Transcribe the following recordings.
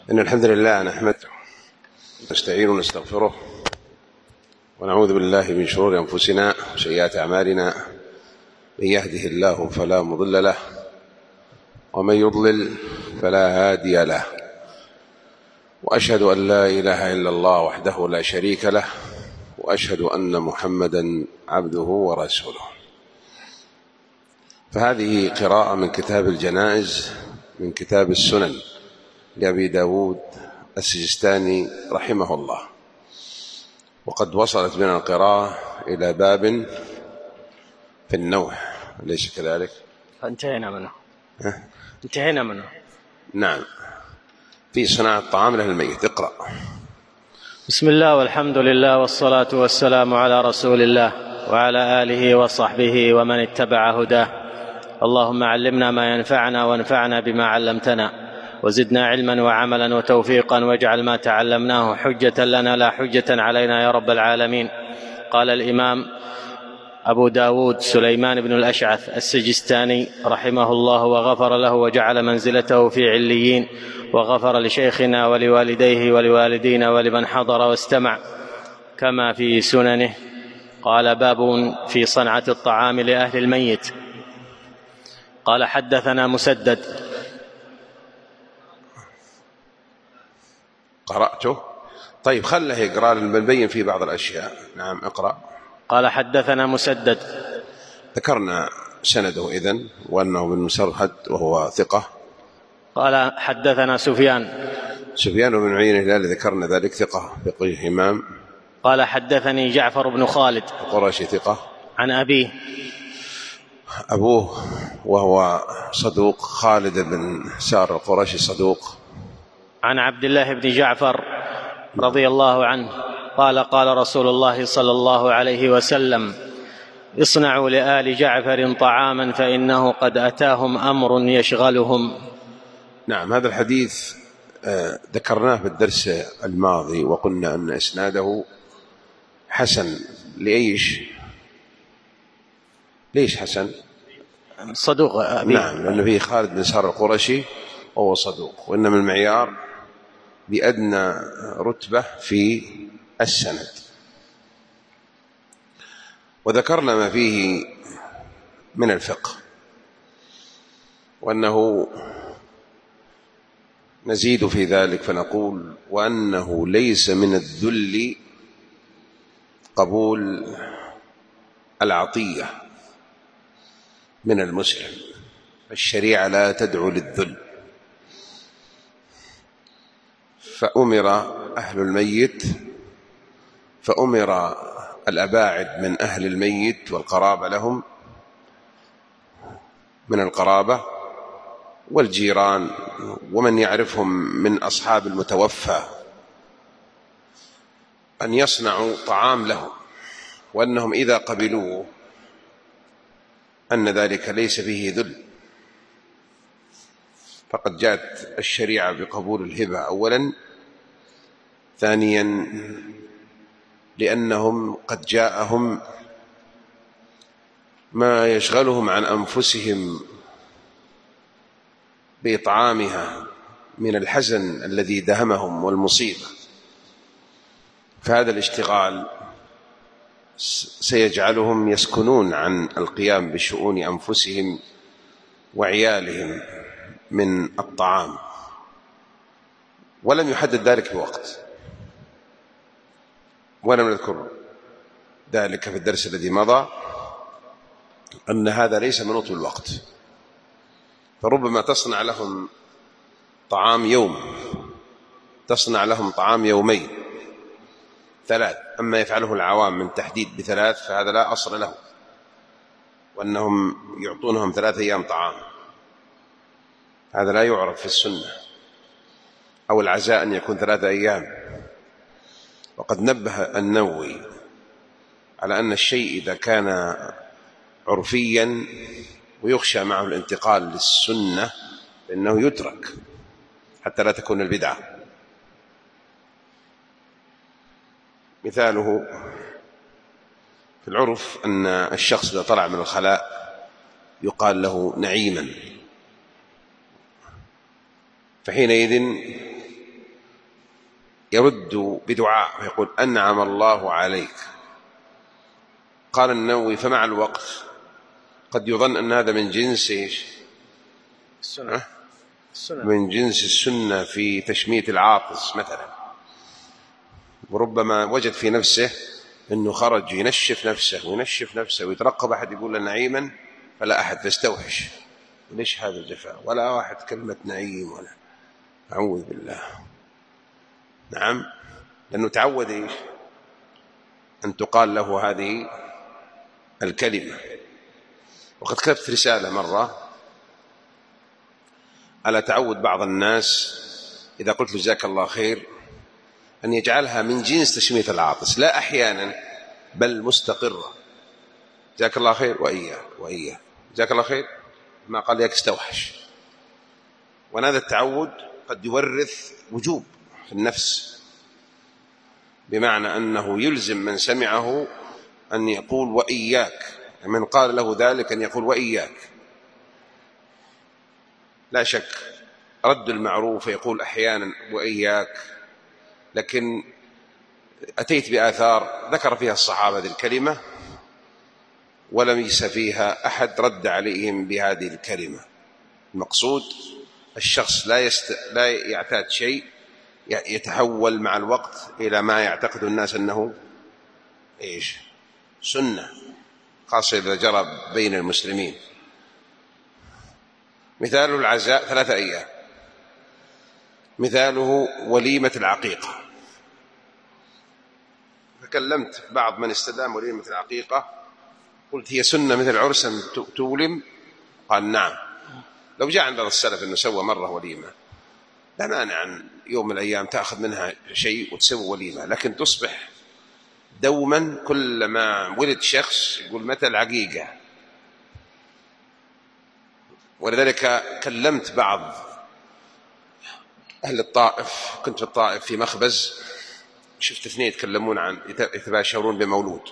إن الحمد لله نحمده ونستعين ونستغفره ونعوذ بالله من شرور أنفسنا وسيئات أعمالنا. من يهده الله فلا مضل له ومن يضلل فلا هادي له، وأشهد أن لا إله إلا الله وحده لا شريك له، وأشهد أن محمدا عبده ورسوله. فهذه قراءة من كتاب الجنائز من كتاب السنن لأبي داود السجستاني رحمه الله، وقد وصلت بنا القراءة إلى باب في النوح، أليس كذلك؟ انتهينا منه. نعم، في صناعة الطعام لأهل الميت. اقرأ. بسم الله والحمد لله والصلاة والسلام على رسول الله وعلى آله وصحبه ومن اتبع هداه. اللهم علمنا ما ينفعنا وانفعنا بما علمتنا، وزدنا علما وعملا وتوفيقا، واجعل ما تعلمناه حجة لنا لا حجة علينا يا رب العالمين. قال الإمام أبو داود سليمان بن الأشعث السجستاني رحمه الله وغفر له وجعل منزلته في عليين، وغفر لشيخنا ولوالديه ولوالدينا ولمن حضر واستمع كما في سننه. قال: باب في صنعة الطعام لأهل الميت. قال: حدثنا مسدد. قرأته؟ طيب خله يقرأ بنبين في بعض الأشياء. نعم اقرأ. قال: حدثنا مسدد. ذكرنا سنده إذن، وأنه بن مسرهد وهو ثقة. قال: حدثنا سفيان بن عيينة الهلالي، ذكرنا ذلك، ثقة فقيه إمام. قال: حدثني جعفر بن خالد القرشي ثقة. عن أبوه وهو صدوق، خالد بن سار القرشي صدوق. عن عبد الله بن جعفر رضي الله عنه قال: قال رسول الله صلى الله عليه وسلم: اصنعوا لآل جعفر طعاما فإنه قد أتاهم أمر يشغلهم. نعم، هذا الحديث ذكرناه في الدرس الماضي، وقلنا أن إسناده حسن. ليش حسن؟ صدوق. نعم، لأنه فيه خالد بن سار القرشي وهو صدوق، وإنما المعيار بأدنى رتبة في السند. وذكرنا ما فيه من الفقه، وأنه نزيد في ذلك فنقول: وأنه ليس من الذل قبول العطية من المسلم، الشريعة لا تدعو للذل. فأمر أهل الميت، فأمر الأباعد من أهل الميت والقرابة لهم من القرابة والجيران ومن يعرفهم من أصحاب المتوفى أن يصنعوا طعام لهم، وأنهم إذا قبلوه أن ذلك ليس فيه ذل. فقد جاءت الشريعة بقبول الهبة أولا، ثانيا لأنهم قد جاءهم ما يشغلهم عن أنفسهم بإطعامها من الحزن الذي دهمهم والمصيبة. فهذا الاشتغال سيجعلهم يسكنون عن القيام بشؤون أنفسهم وعيالهم من الطعام، ولم يحدد ذلك بوقت، ولم نذكر ذلك في الدرس الذي مضى، أن هذا ليس منوط الوقت. فربما تصنع لهم طعام يوم، تصنع لهم طعام يومين، 3. أما يفعله العوام من تحديد ب3 فهذا لا أصل له، وأنهم يعطونهم 3 أيام طعام، هذا لا يعرف في السنة. أو العزاء أن يكون 3 أيام. وقد نبه النووي على أن الشيء إذا كان عرفيا ويخشى معه الانتقال للسنة فإنه يترك حتى لا تكون البدعة. مثاله في العرف أن الشخص إذا طلع من الخلاء يقال له نعيما، فحينئذ يرد بدعاء ويقول أنعم الله عليك. قال النووي فمع الوقت قد يظن أن هذا من جنس السنة. من جنس السنة في تشميت العاطس مثلا، وربما وجد في نفسه أنه خرج ينشف نفسه ويترقب أحد يقول له نعيما فلا أحد فاستوحش. ليش هذا الجفاء؟ ولا واحد كلمة نعيم ولا، أعوذ بالله. نعم، لأنه تعود إيش؟ أن تقال له هذه الكلمة. وقد كتبت رسالة مرة على تعود بعض الناس إذا قلت له جزاك الله خير أن يجعلها من جنس تشميت العاطس، لا أحيانا بل مستقرة. جزاك الله خير وإياه جزاك الله خير، ما قال لك استوحش. وأن هذا التعود قد يورث وجوب في النفس، بمعنى أنه يلزم من سمعه أن يقول وإياك، من قال له ذلك أن يقول وإياك. لا شك رد المعروف يقول أحيانا وإياك، لكن أتيت بآثار ذكر فيها الصحابة هذه الكلمة ولم يس فيها أحد رد عليهم بهذه الكلمة. المقصود الشخص لا يعتاد شيء يتحول مع الوقت إلى ما يعتقد الناس أنه إيش؟ سنة، خاصة إذا جرى بين المسلمين. مثاله العزاء 3 أيام، مثاله وليمة العقيقة. تكلمت بعض من استدام وليمة العقيقة، قلت هي سنة مثل عرس أن تولم؟ قال نعم. لو جاء عند السلف أنه سوى مرة وليمة لا مانع أن يوم من الأيام تأخذ منها شيء وتسوي وليمة، لكن تصبح دوما كلما ولد شخص يقول متى العقيقة. ولذلك كلمت بعض أهل الطائف، كنت في الطائف في مخبز، شفت 2 يتكلمون عن يتباشرون بمولود،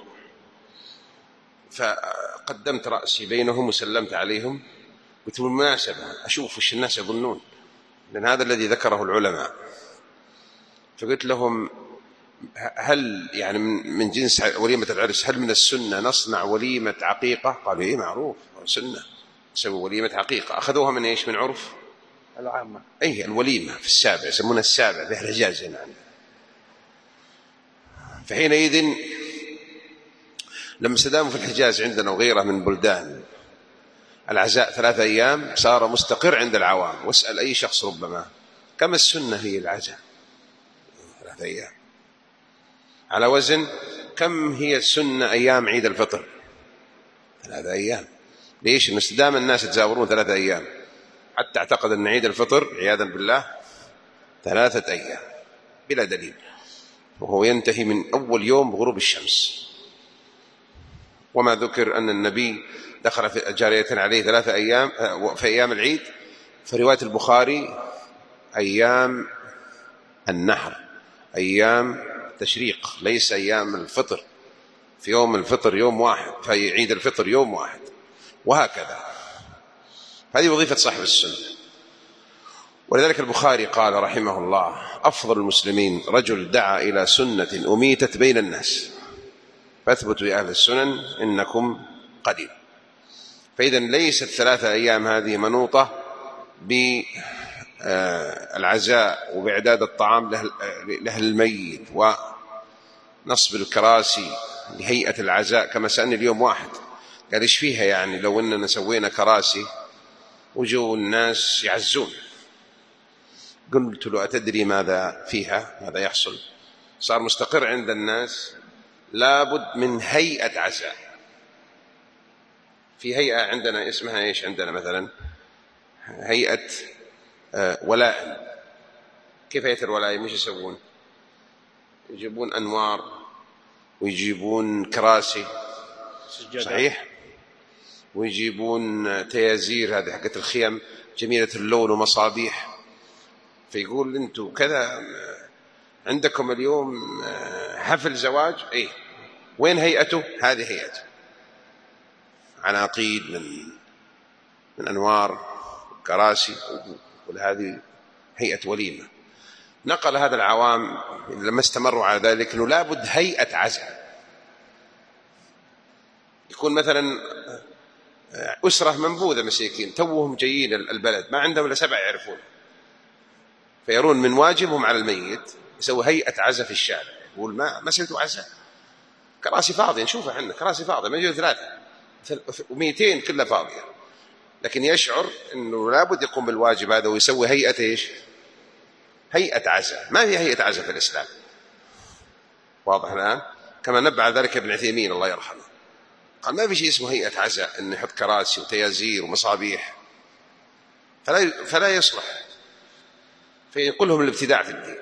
فقدمت رأسي بينهم وسلمت عليهم، قلت بالمناسبة أشوف وش الناس يظنون، لأن هذا الذي ذكره العلماء. فقلت لهم هل يعني من جنس وليمة العرس هل من السنة نصنع وليمة عقيقة؟ قالوا إيه معروف سنة نسوي وليمة عقيقة. أخذوها من إيش؟ من عرف العامة. أي الوليمة في السابع، يسمونها السابع بإحراجاز يعني. فحينئذ لما استداموا في الحجاز عندنا وغيره من بلدان العزاء 3 أيام صار مستقر عند العوام. واسأل أي شخص ربما كم السنة هي العزاء 3 أيام، على وزن كم هي السنة أيام عيد الفطر 3 أيام. ليش؟ إن استدام الناس يتزاورون 3 أيام حتى اعتقد أن عيد الفطر عياذا بالله 3 أيام بلا دليل، وهو ينتهي من أول يوم بغروب الشمس. وما ذكر أن النبي دخل في جارية عليه 3 أيام في أيام العيد، في رواية البخاري أيام النحر، أيام تشريق، ليس أيام الفطر. في يوم الفطر يوم واحد، في عيد الفطر يوم واحد، وهكذا. هذه وظيفة صاحب السنة. ولذلك البخاري قال رحمه الله أفضل المسلمين رجل دعا إلى سنة أميتت بين الناس فاثبتوا يا أهل السنن إنكم قليل. فإذا ليست 3 أيام هذه منوطة بالعزاء وبإعداد الطعام لأهل الميت ونصب الكراسي لهيئة العزاء. كما سألني اليوم واحد قال إيش فيها يعني لو أننا سوينا كراسي وجوا الناس يعزون؟ قلت له أتدري ماذا فيها؟ ماذا يحصل؟ صار مستقر عند الناس لابد من هيئة عزاء. في هيئة عندنا اسمها إيش؟ عندنا مثلا هيئة ولائم. كيف هيئة الولائم؟ مش يسوون؟ يجيبون أنوار ويجيبون كراسي صحيح، ويجيبون تيازير هذه حقت الخيم جميلة اللون ومصابيح. فيقول أنتم كذا عندكم اليوم حفل زواج، إيه وين هيئته؟ هذه هيئته، عناقيد من أنوار كراسي، وهذه هيئة وليمة. نقل هذا العوام لما استمروا على ذلك أنه لابد هيئة عزاء، يكون مثلا أسرة منبوذة مساكين توهم جايين البلد ما عندهم إلا 7 يعرفون، فيرون من واجبهم على الميت يسوي هيئة عزاء في الشارع، يقول ما سويتوا عزاء، كراسي فاضية نشوفها احنا، كراسي فاضية ما يجوا 3 و200 كلها فاضية، لكن يشعر أنه لابد يقوم بالواجب هذا ويسوي هيئة إيش؟ هيئة عزاء. ما هي هيئة عزاء في الإسلام، واضح الآن؟ كما نبه على ذلك ابن عثيمين الله يرحمه، قال ما في شيء اسمه هيئة عزاء أن يحط كراسي وتيازير ومصابيح، فلا يصلح، فينقلهم الابتداع في الدين.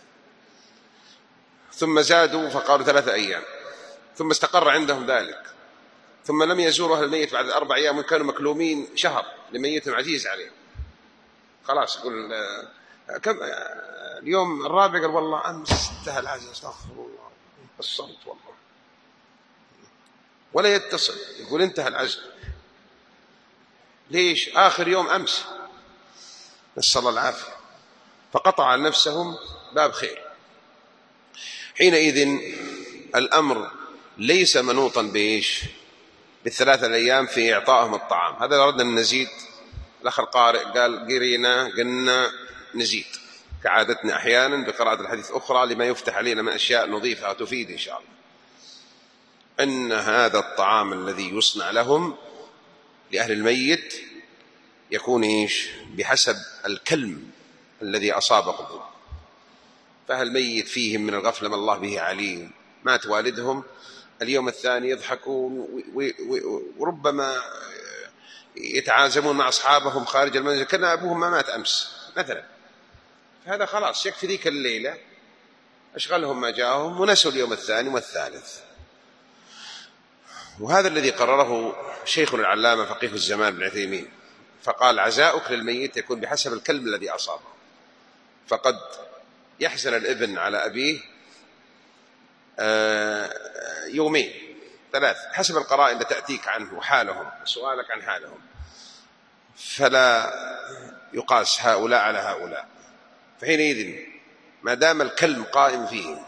ثم زادوا فقالوا 3 أيام، ثم استقر عندهم ذلك، ثم لم يزوروا أهل الميت بعد 4 أيام وكانوا مكلومين شهر لميت عزيز عليهم، خلاص يقول كم اليوم الرابع، قال والله أمس انتهى العزاء، استغفر الله قصرت والله، ولا يتصل يقول انتهى العزاء، ليش؟ آخر يوم أمس، نسأل الله العافية، فقطع عن نفسهم باب خير. حينئذ الأمر ليس منوطا بإيش؟ ب3 أيام في إعطائهم الطعام. هذا أردنا أن نزيد، الأخ القارئ قال قلنا نزيد كعادتنا أحيانا بقراءة الحديث أخرى لما يفتح علينا من أشياء نضيفها تفيد إن شاء الله. أن هذا الطعام الذي يصنع لهم لأهل الميت يكون إيش؟ بحسب الكلم الذي أصاب قلوبهم، فأهل الميت فيهم من الغفلة ما الله به عليم، مات والدهم اليوم الثاني يضحكون وربما يتعازمون مع أصحابهم خارج المنزل كان أبوهم ما مات أمس مثلا، هذا خلاص يكفي ذيك الليلة أشغلهم ما جاءهم ونسوا اليوم الثاني والثالث. وهذا الذي قرره شيخنا العلامة فقيه الزمان ابن عثيمين، فقال عزاؤك للميت يكون بحسب الكلم الذي أصابه، فقد يحزن الابن على أبيه 2 يوم 3 حسب القرائن التي تأتيك عنه وحالهم وسؤالك عن حالهم، فلا يقاس هؤلاء على هؤلاء. فحينئذ ما دام الكلم قائم فيهم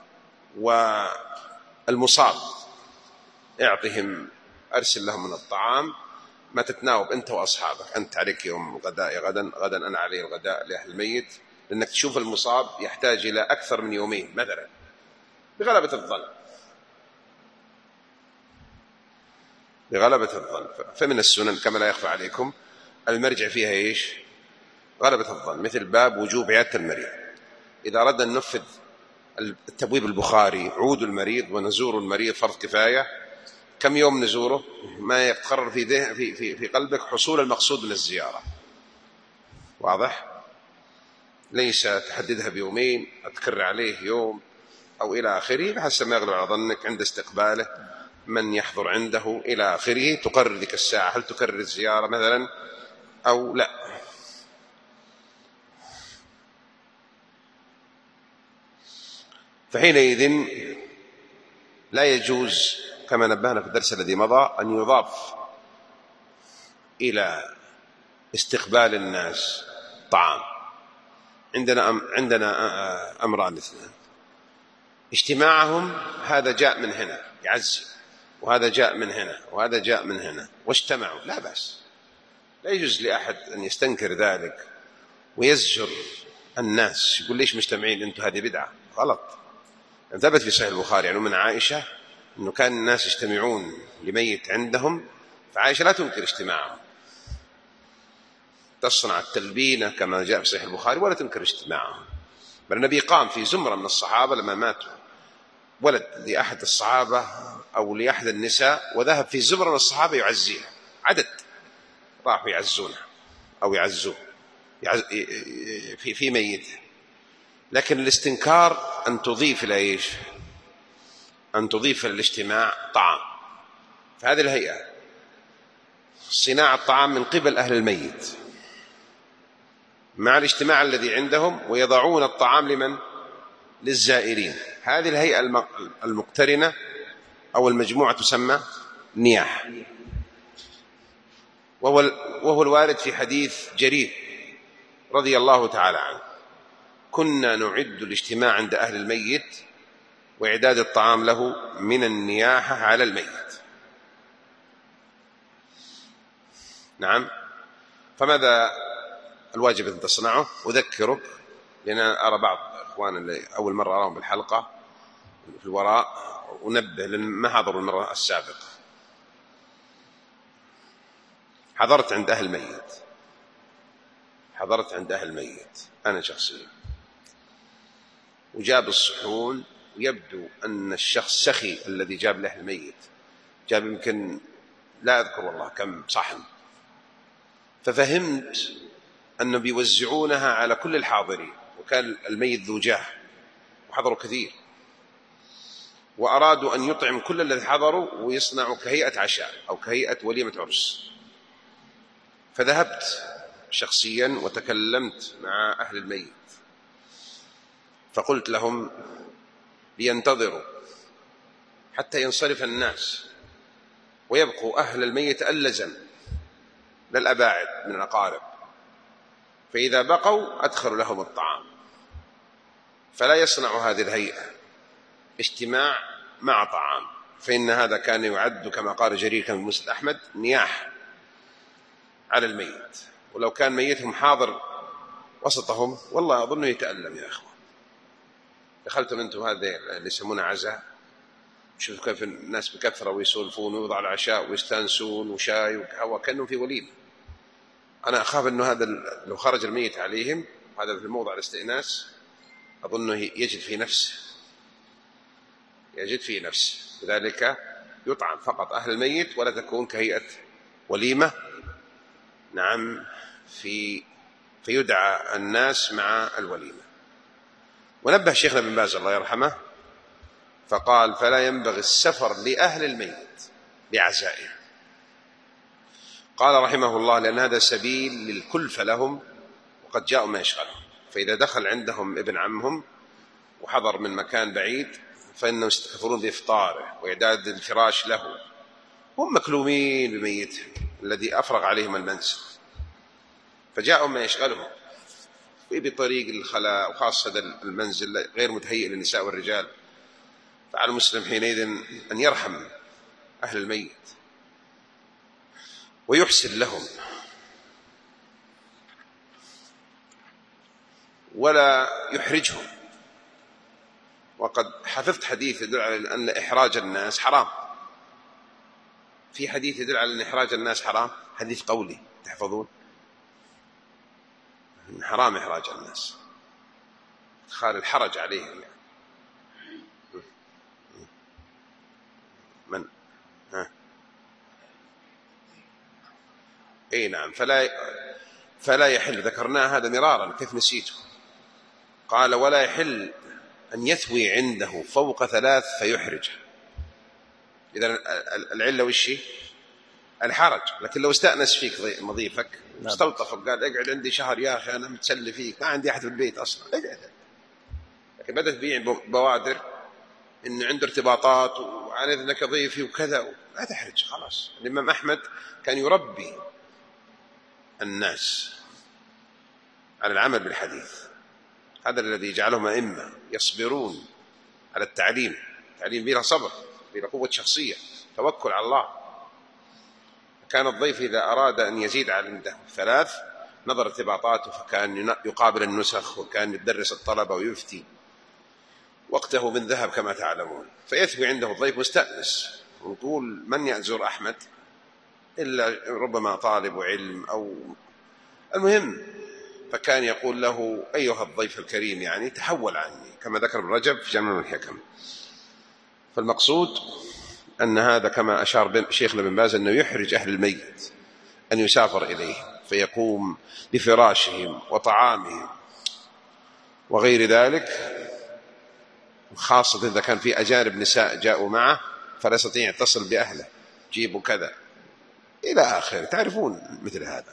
والمصاب اعطهم، أرسل لهم من الطعام ما تتناوب أنت وأصحابك، أنت عليك يوم الغداء غدا أنا علي الغداء لأهل الميت، لأنك تشوف المصاب يحتاج إلى أكثر من 2 يوم مثلا بغلبة الظن. فمن السنن كما لا يخفى عليكم المرجع فيها إيش؟ غلبة الظن، مثل باب وجوب عيادة المريض. إذا أردنا أن ننفذ التبويب البخاري عود المريض ونزور المريض فرض كفاية، كم يوم نزوره؟ ما يتقرر في قلبك حصول المقصود من الزيارة، واضح؟ ليس تحددها ب2 يوم أتكرر عليه يوم أو إلى آخره، بحسب ما يغلب على ظنك عند استقباله من يحضر عنده إلى آخره، تقرر ذيك الساعة هل تكرر الزيارة مثلا أو لا. فحينئذ لا يجوز كما نبهنا في الدرس الذي مضى أن يضاف إلى استقبال الناس طعام. عندنا أمران 2، اجتماعهم هذا جاء من هنا يعزي وهذا جاء من هنا وهذا جاء من هنا واجتمعوا، لا بأس، لا يجوز لأحد أن يستنكر ذلك ويزجر الناس يقول ليش مجتمعين أنتم، هذه بدعة غلط. ثبت في صحيح البخاري عنه من عائشة أنه كان الناس يجتمعون لميت عندهم، فعائشة لا تنكر اجتماعهم، تصنع التلبينة كما جاء في صحيح البخاري ولا تنكر اجتماعهم، بل النبي قام في زمرة من الصحابة لما ماتوا ولد لأحد الصحابة أو لأحد النساء وذهب في زمرة من الصحابة يعزيها، عدد راحوا يعزونها أو يعزوه في ميته. لكن الاستنكار أن تضيف إلى إيش؟ أن تضيف للاجتماع طعام، فهذه الهيئة صناعة الطعام من قبل أهل الميت مع الاجتماع الذي عندهم، ويضعون الطعام لمن؟ للزائرين. هذه الهيئة المقترنة أو المجموعة تسمى نياح، وهو الوارد في حديث جرير رضي الله تعالى عنه كنا نعد الاجتماع عند أهل الميت وإعداد الطعام له من النياحة على الميت. نعم. فماذا الواجب أن تصنعه؟ أذكرك، لأن أنا أرى بعض إخوان اللي أول مرة أراهم بالحلقة في الوراء، أنبه لأن ما حضروا المرة السابقة. حضرت عند أهل الميت أنا شخصيا، وجاب الصحون، ويبدو أن الشخص سخي الذي جاب لأهل الميت جاب يمكن لا أذكر والله كم صحن، ففهمت أنه بيوزعونها على كل الحاضرين، وكان الميت ذو جاه وحضروا كثير، وأرادوا أن يطعم كل الذين حضروا ويصنعوا كهيئة عشاء أو كهيئة وليمة عرس. فذهبت شخصيا وتكلمت مع أهل الميت، فقلت لهم لينتظروا حتى ينصرف الناس ويبقوا أهل الميت اللزم للأباعد من الأقارب، فإذا بقوا أدخلوا لهم الطعام، فلا يصنعوا هذه الهيئة اجتماع مع طعام، فإن هذا كان يعد كما قال جرير كان في مسند أحمد نياح على الميت، ولو كان ميتهم حاضر وسطهم والله أظنه يتألم يا أخوان. دخلتم أنتم هذا اللي يسمونه عزاء، شوفوا كيف الناس بكثرة ويسولفون ويوضعوا العشاء ويستانسون وشاي وقهوة كأنهم في وليمة. أنا أخاف أنه هذا لو خرج الميت عليهم، هذا في الموضع الاستئناس، أظنه يجد في نفسه، لذلك يطعم فقط أهل الميت ولا تكون كهيئة وليمة. نعم. فيدعى الناس مع الوليمة. ونبه شيخنا بن باز الله يرحمه فقال فلا ينبغي السفر لأهل الميت بعزائه. قال رحمه الله لأن هذا سبيل للكلفة لهم وقد جاءوا ما يشغلهم، فإذا دخل عندهم ابن عمهم وحضر من مكان بعيد فإنهم يستكثرون بإفطاره وإعداد الفراش له، هم مكلومين بميتهم الذي أفرغ عليهم المنزل، فجاءوا ما يشغلهم بطريق الخلاء، وخاصة المنزل غير متهيئ للنساء والرجال، فعلى المسلم حينئذ أن يرحم أهل الميت ويحسن لهم ولا يحرجهم. وقد حفظت حديث يدل على أن إحراج الناس حرام، في حديث يدل على أن إحراج الناس حرام، حديث قولي تحفظون، حرام إحراج الناس، إدخال الحرج عليهم يعني. من اي نعم. فلا يحل، ذكرناه هذا مرارا كيف نسيته. قال ولا يحل أن يثوي عنده فوق 3 فيحرجه. إذا العلة وشي الحرج، لكن لو استأنس فيك مضيفك استلطفك قال اقعد عندي شهر يا أخي أنا متسلي فيك، ما عندي أحد في البيت أصلا، اقعد. لكن بدأت تبيع بوادر إن عنده ارتباطات وعن إذنك ضيفي وكذا، لا تحرج خلاص. الإمام أحمد كان يربي الناس على العمل بالحديث، هذا الذي يجعلهم أئمة يصبرون على التعليم بلا صبر، بلا قوة شخصية، توكل على الله. كان الضيف إذا أراد أن يزيد عنده 3 نظر ارتباطاته، فكان يقابل النسخ وكان يدرس الطلبة ويفتي، وقته من ذهب كما تعلمون، فيثوي عنده الضيف مستأنس، ونقول من يأزر أحمد إلا ربما طالب علم أو المهم، فكان يقول له أيها الضيف الكريم يعني تحول عني، كما ذكر ابن رجب في جامع الحكم. فالمقصود أن هذا كما أشار شيخنا بن باز أنه يحرج أهل الميت أن يسافر إليه فيقوم بفراشهم وطعامهم وغير ذلك، خاصة إذا كان في أجانب نساء جاءوا معه فلا يستطيع يتصل بأهله جيبوا كذا إلى آخر، تعرفون مثل هذا.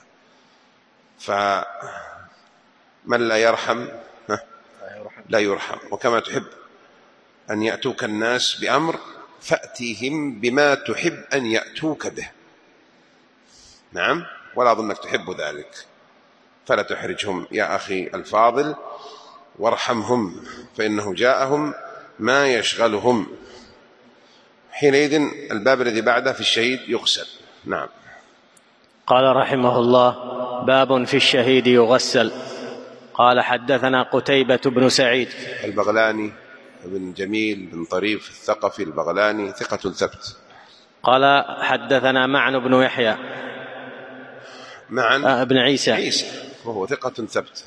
فمن لا يرحم لا يرحم. وكما تحب أن يأتوك الناس بأمر فأتيهم بما تحب أن يأتوك به. نعم. ولا أظنك تحب ذلك، فلا تحرجهم يا أخي الفاضل، وارحمهم فإنه جاءهم ما يشغلهم. حينئذ الباب الذي بعده في الشهيد يغسل. نعم. قال رحمه الله: باب في الشهيد يغسل. قال: حدثنا قتيبة بن سعيد. البغلاني بن جميل بن طريف الثقفي البغلاني ثقة ثبت. قال: حدثنا معن بن يحيى بن عيسى وهو ثقة ثبت.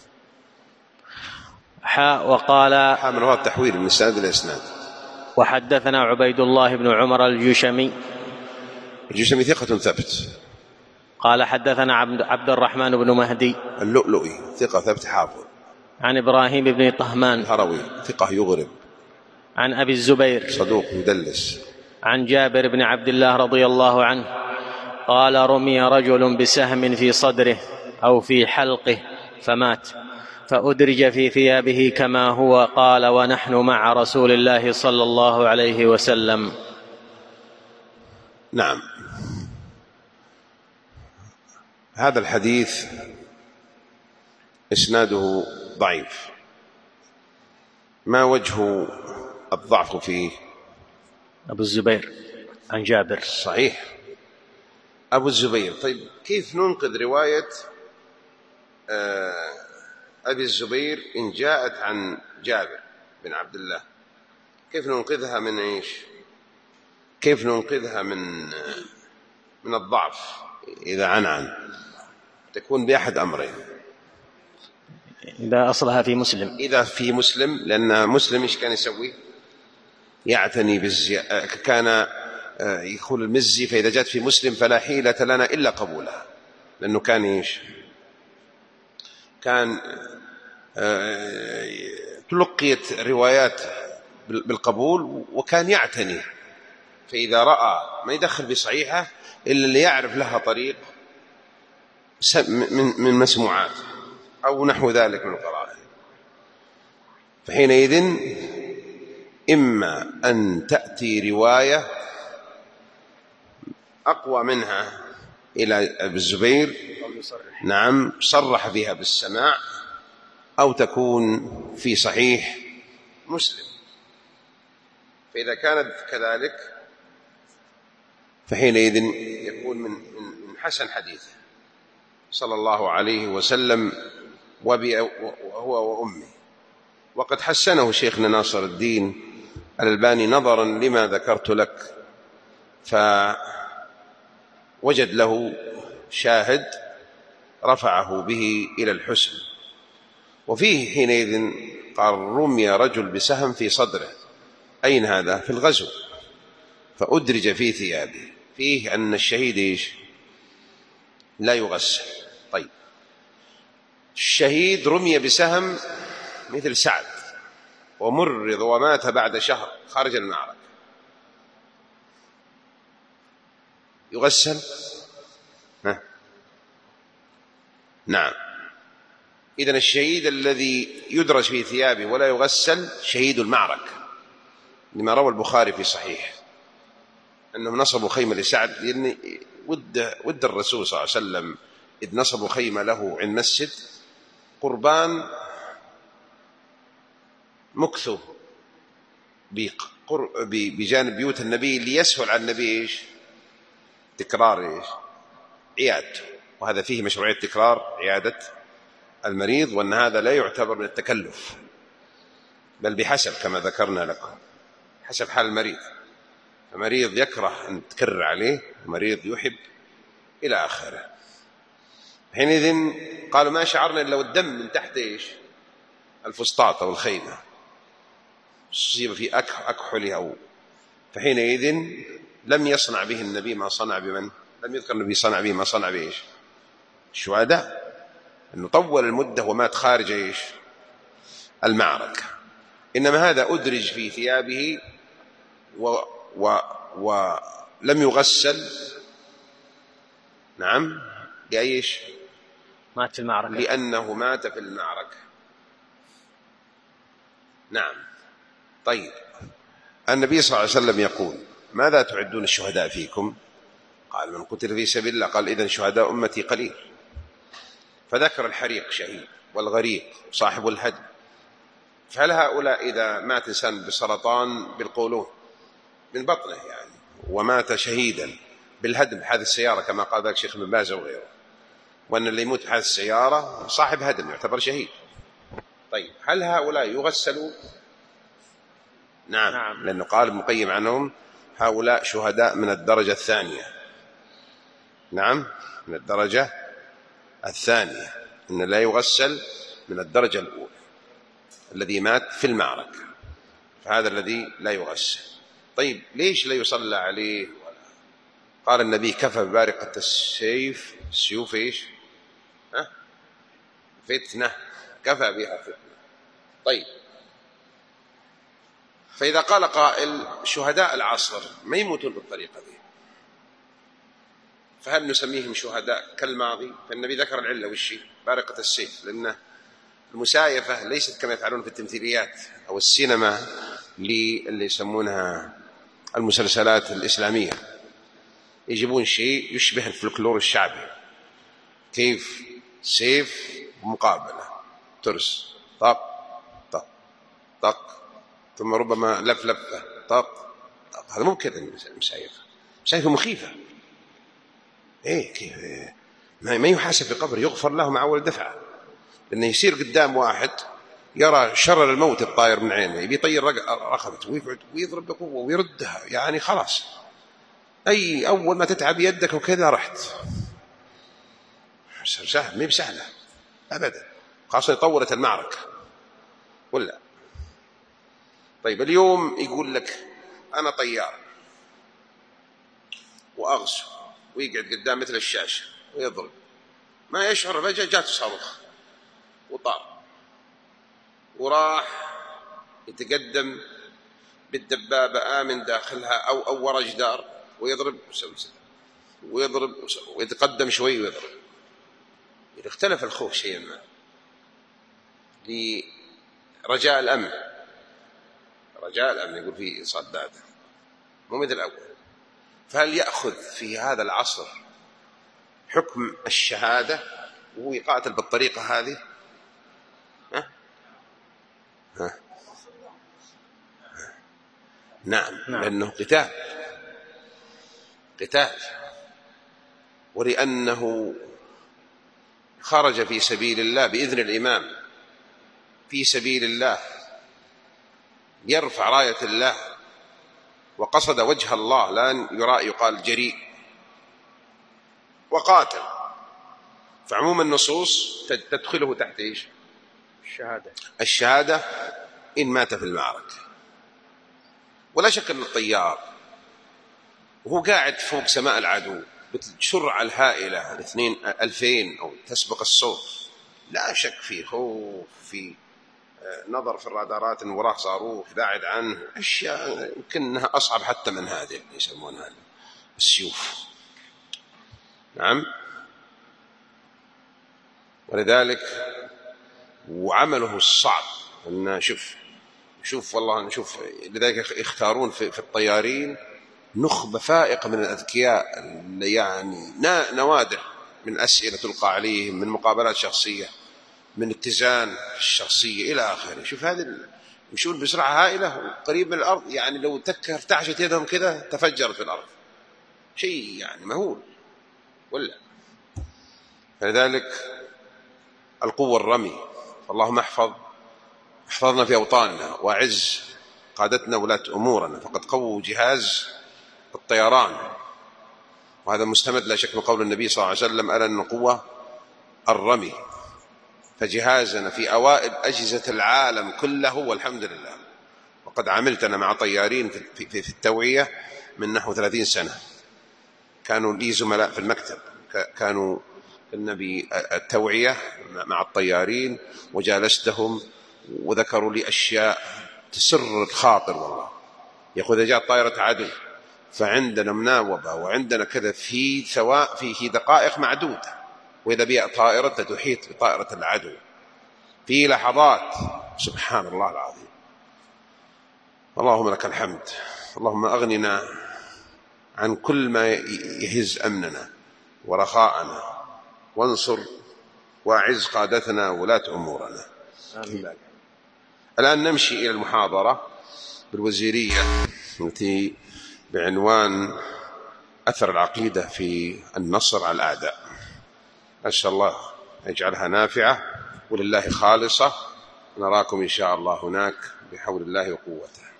وقال: من رواه التحويل من السند إلى الإسناد. وحدثنا عبيد الله بن عمر الجشمي ثقة ثبت. قال: حدثنا عبد الرحمن بن مهدي اللؤلؤي ثقة ثبت حافظ. عن إبراهيم بن طهمان الهروي ثقة يغرب. عن أبي الزبير صدوق يدلس. عن جابر بن عبد الله رضي الله عنه قال: رمي رجل بسهم في صدره أو في حلقه فمات، فأدرج في ثيابه كما هو. قال: ونحن مع رسول الله صلى الله عليه وسلم. نعم. هذا الحديث إسناده ضعيف. ما وجه الضعف فيه؟ أبو الزبير عن جابر. صحيح، أبو الزبير. طيب كيف ننقذ رواية أبي الزبير إن جاءت عن جابر بن عبد الله؟ كيف ننقذها من إيش؟ كيف ننقذها من الضعف إذا عن تكون بأحد أمرين. إذا أصلها في مسلم. إذا في مسلم، لأن مسلم إيش كان يسوي؟ يعتني كان يقول المزي: فإذا جاءت في مسلم فلا حيلة لنا إلا قبولها. لأنه كان إيش؟ كان تلقيت روايات بالقبول وكان يعتني، فإذا رأى ما يدخل بصحيحة إلا اللي يعرف لها طريق من مسموعات أو نحو ذلك من القرائن، فحينئذ إما أن تأتي رواية أقوى منها إلى أبي الزبير، نعم، صرح فيها بالسماع، أو تكون في صحيح مسلم. فإذا كانت كذلك فحينئذ يكون من حسن حديثه صلى الله عليه وسلم وهو وأمه. وقد حسنه شيخنا ناصر الدين الألباني نظرا لما ذكرت لك، فوجد له شاهد رفعه به إلى الحسن. وفيه حينئذ قال: رمي رجل بسهم في صدره. أين هذا؟ في الغزو. فأدرج في ثيابه. فيه أن الشهيد إيش؟ لا يغسل. طيب، الشهيد رمي بسهم مثل سعد ومرض ومات بعد شهر خارج المعركة، يغسل؟ نعم. إذن الشهيد الذي يدرج في ثيابه ولا يغسل شهيد المعركة، لما روى البخاري في صحيح أنهم نصبوا خيمة لسعد، لأن ود الرسول صلى الله عليه وسلم إذ نصبوا خيمة له عند مسجد قربان مكثو بجانب بيوت النبي، ليسهل على النبي إيش؟ تكرار إيش؟ عيادته. وهذا فيه مشروعية تكرار عيادة المريض، وأن هذا لا يعتبر من التكلف، بل بحسب كما ذكرنا لكم، حسب حال المريض. فمريض يكره أن تكرر عليه، مريض يحب، إلى آخره. حينئذ قالوا: ما شعرنا إلا والدم من تحت إيش؟ الفسطاط أو الخيمة، صيب في أكحله. فحينئذ لم يصنع به النبي ما صنع بمن؟ لم يذكر النبي صنع به ما صنع به إيش؟ الشهداء، أنه طول المدة ومات خارج إيش؟ المعركة. إنما هذا أدرج في ثيابه ولم يغسل. نعم. لأيش؟ مات في المعركة، لأنه مات في المعركة. نعم. طيب، النبي صلى الله عليه وسلم يقول: ماذا تعدون الشهداء فيكم؟ قال: من قتل في سبيل الله. قال: إذن شهداء أمتي قليل. فذكر الحريق شهيد، والغريق، وصاحب الهدم، فهل هؤلاء إذا مات إنسان بسرطان بالقولون من بطنه يعني ومات شهيدا بالهدم حادث السيارة كما قال ذلك الشيخ ابن باز وغيره، وأن اللي يموت بحادث السيارة صاحب هدم يعتبر شهيد، طيب هل هؤلاء يغسلوا؟ نعم، لأنه قال ابن القيم عنهم هؤلاء شهداء من الدرجة الثانية. نعم، من الدرجة الثانية، إن لا يغسل من الدرجة الأولى الذي مات في المعركة، فهذا الذي لا يغسل. طيب ليش لا يصلى عليه؟ قال النبي كفى ببارقة السيوف إيش؟ فتنة، كفى بها فتنة. طيب فإذا قال قائل شهداء العصر ما يموتون بالطريقة دي، فهل نسميهم شهداء كالماضي؟ فالنبي ذكر العلة والشيء بارقة السيف، لأن المسايفة ليست كما يفعلون في التمثيليات أو السينما اللي يسمونها المسلسلات الإسلامية، يجيبون شيء يشبه الفلكلور الشعبي، كيف سيف مقابلة ترس طق طق طق ثم ربما لفة طق طق، هذا مو كذا المسايفة مخيفة. إيه كيف ما يحاسب في قبر، يغفر له مع أول دفعة، لأنه يصير قدام واحد يرى شرر الموت الطاير من عينه، يبي يطير رقبته ويقعد ويضرب بقوة ويردها، يعني خلاص أي أول ما تتعب يدك وكذا رحت. سهل، ما هي بسهلة أبدا، خاصة طولت المعركة ولا. طيب اليوم يقول لك أنا طيار وأغزو، ويقعد قدام مثل الشاشة ويضرب، ما يشعر فجأة جاته صاروخ وطار وراح يتقدم بالدبابة آمن داخلها أو ورا جدار ويضرب ويضرب ويتقدم شوي ويضرب. إذا اختلف الخوف شيئا ما لرجاء الأمن، رجاء الأمن يقول فيه صدادة مو مثل الأول، فهل يأخذ في هذا العصر حكم الشهادة وهو يقاتل بالطريقة هذه؟ نعم، لأنه قتال، ولأنه خرج في سبيل الله بإذن الإمام، في سبيل الله يرفع راية الله وقصد وجه الله، لا يقال جريء وقاتل. فعموم النصوص تدخله تحت إيش؟ الشهادة إن مات في المعركة. ولا شك أن الطيار وهو قاعد فوق سماء العدو بالسرعة الهائلة 2000 أو تسبق الصوت، لا شك في خوف، في نظر في الرادارات إن وراه صاروخ بعد عنه، أشياء يمكنها أصعب حتى من هذه اللي يسمونها السيوف. نعم، ولذلك وعمله الصعب أن شوف والله نشوف، لذلك يختارون في الطيارين نخبة فائقة من الأذكياء، يعني نوادر من أسئلة تلقى عليهم، من مقابلات شخصية، من اتزان الشخصية إلى آخره. شوف هذه يمشون بسرعة هائلة قريب من الأرض، يعني لو ارتعشت يدهم كذا تفجرت في الأرض، شيء يعني مهول ولا. فلذلك القوة الرمي، اللهم احفظنا في أوطاننا وأعز قادتنا ولاة أمورنا، فقد قووا جهاز الطيران، وهذا مستمد لا شك من قول النبي صلى الله عليه وسلم ألا أن القوة الرمي، فجهازنا في أوائل أجهزة العالم كله والحمد لله. وقد عملت أنا مع طيارين في التوعية من نحو 30 سنة، كانوا لي زملاء في المكتب، كانوا النبي التوعية مع الطيارين، وجالستهم وذكروا لي أشياء تسر الخاطر والله. يقول إذا جاءت طائرة عدو فعندنا مناوبة وعندنا كذا في دقائق معدودة، وإذا بيئة طائرة تحيط بطائرة العدو في لحظات. سبحان الله العظيم. اللهم لك الحمد، اللهم أغننا عن كل ما يهز أمننا ورخاءنا، وانصر وأعز قادتنا ولاة أمورنا. الآن نمشي إلى المحاضرة بالوزيرية التي بعنوان أثر العقيدة في النصر على الأعداء. أسأل الله يجعلها نافعة ولله خالصة. نراكم إن شاء الله هناك بحول الله وقوته.